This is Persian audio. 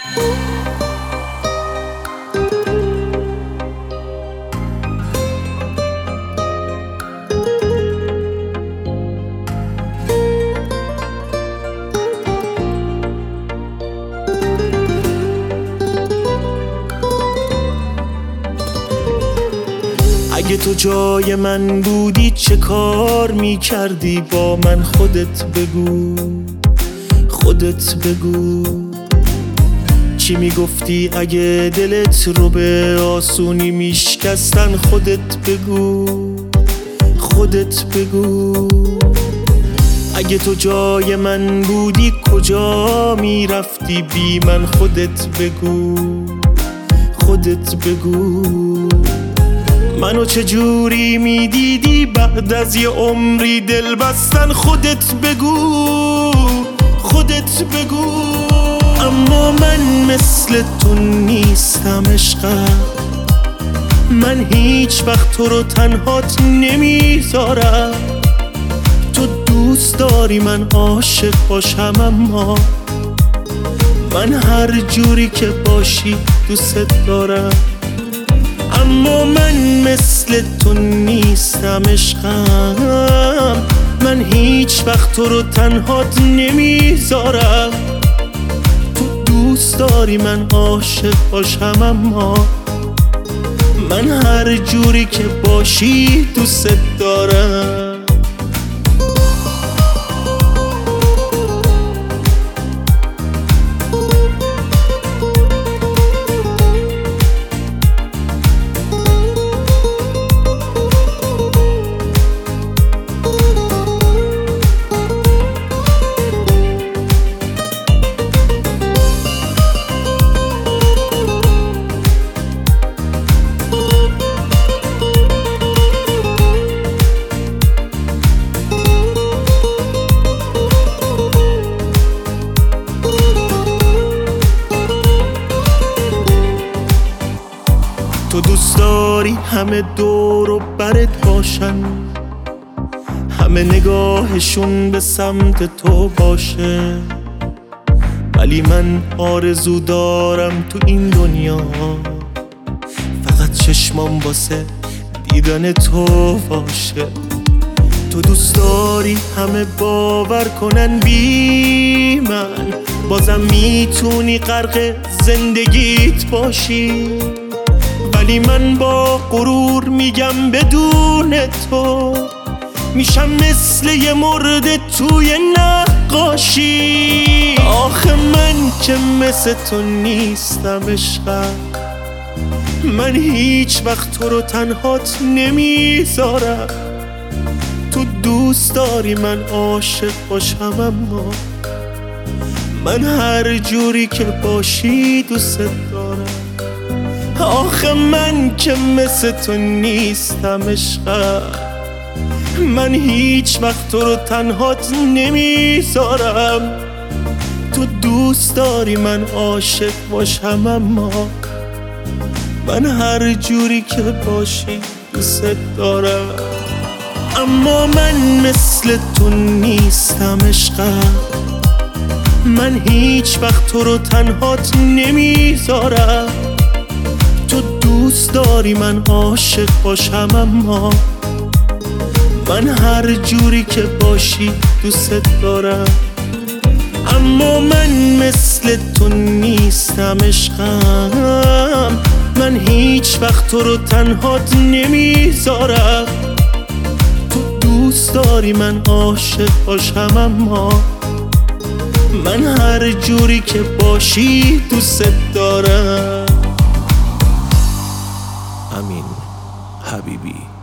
اگه تو جای من بودی چه کار میکردی با من؟ خودت بگو، خودت بگو. چی میگفتی اگه دلت رو به آسونی میشکستن؟ خودت بگو، خودت بگو. اگه تو جای من بودی کجا میرفتی بی من؟ خودت بگو، خودت بگو. منو چجوری میدیدی بعد از یه عمری دل بستن؟ خودت بگو، خودت بگو. اما من مثل تو نیستم عشقم، من هیچ وقت تو رو تنهات نمیذارم. تو دوست داری من عاشق باشم، اما من هر جوری که باشی دوست دارم. اما من مثل تو نیستم عشقم، من هیچ وقت تو رو تنهات نمیذارم. تو دوست داری من عاشق باشم، اما من هر جوری که باشی دوست دارم. تو دوست داری همه دور و برت باشن، همه نگاهشون به سمت تو باشه، ولی من آرزو دارم تو این دنیا فقط چشمام واسه دیدن تو باشه. تو دوست داری همه باور کنن بی من، بازم میتونی غرق زندگیت باشی، ولی من با غرور میگم بدون تو میشم مثل یه مرده توی نقاشی. آخه من که مثل تو نیستم عشقم، من هیچ وقت تو رو تنهات نمیذارم. تو دوست داری من عاشق باشم، اما من هر جوری که باشی دوست دارم. آخه من که مثل تو نیستم عشقم، من هیچ وقت تو رو تنهات نمیذارم. تو دوست داری من عاشق باشم، اما من هر جوری که باشی دوست دارم. اما من مثل تو نیستم عشقم، من هیچ وقت تو رو تنهات نمیذارم. تو دوست داری من عاشق باشم، اما من هر جوری که باشی دوست دارم. اما من مثل تو نیستم عشقم، من هیچ وقت تو رو تنهات نمیذارم. تو دوست داری من عاشق باشم، اما من هر جوری که باشی دوست دارم. امین حبیبی.